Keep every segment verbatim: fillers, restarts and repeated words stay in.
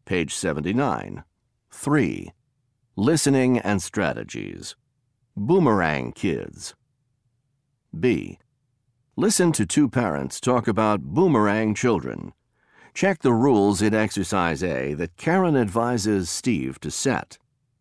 page seventy-nine. three. Listening and strategies. Boomerang kids. B. Listen to two parents talk about boomerang children. Check the rules in Exercise A that Karen advises Steve to set.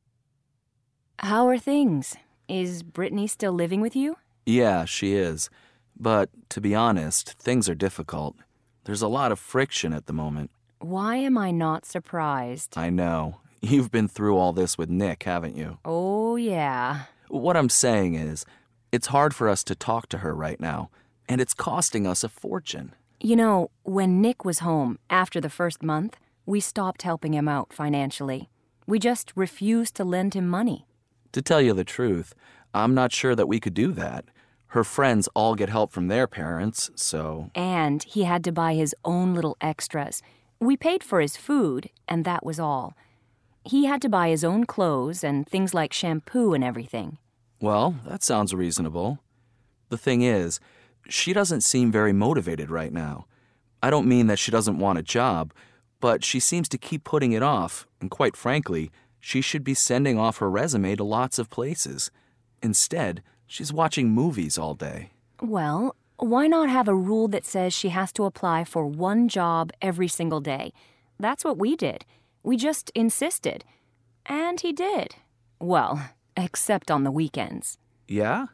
How are things? Is Brittany still living with you? Yeah, she is. But, to be honest, things are difficult. There's a lot of friction at the moment. Why am I not surprised? I know. You've been through all this with Nick, haven't you? Oh, yeah. What I'm saying is, it's hard for us to talk to her right now, and it's costing us a fortune. You know, when Nick was home after the first month, we stopped helping him out financially. We just refused to lend him money. To tell you the truth, I'm not sure that we could do that. Her friends all get help from their parents, so... And he had to buy his own little extras. We paid for his food, and that was all. He had to buy his own clothes and things like shampoo and everything. Well, that sounds reasonable. The thing is, she doesn't seem very motivated right now. I don't mean that she doesn't want a job, but she seems to keep putting it off, and quite frankly, she should be sending off her resume to lots of places. Instead, she's watching movies all day. Well, why not have a rule that says she has to apply for one job every single day? That's what we did. We just insisted. And he did. Well, except on the weekends. Yeah?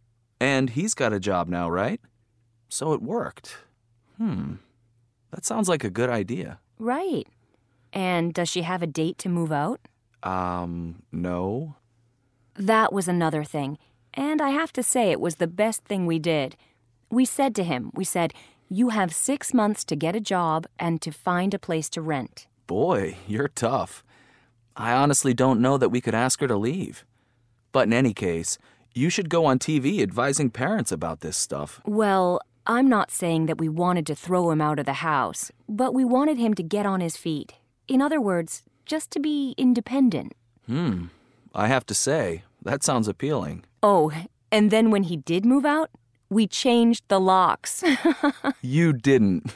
And he's got a job now, right? So it worked. Hmm. That sounds like a good idea. Right. And does she have a date to move out? Um, no. That was another thing. And I have to say it was the best thing we did. We said to him, we said, you have six months to get a job and to find a place to rent. Boy, you're tough. I honestly don't know that we could ask her to leave. But in any case, you should go on T V advising parents about this stuff. Well, I'm not saying that we wanted to throw him out of the house, but we wanted him to get on his feet. In other words, just to be independent. Hmm. I have to say, that sounds appealing. Oh, and then when he did move out, we changed the locks. You didn't.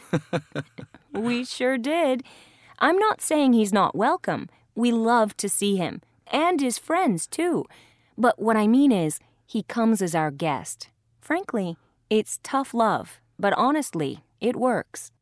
We sure did. I'm not saying he's not welcome. We love to see him, and his friends, too. But what I mean is, he comes as our guest. Frankly, it's tough love, but honestly, it works.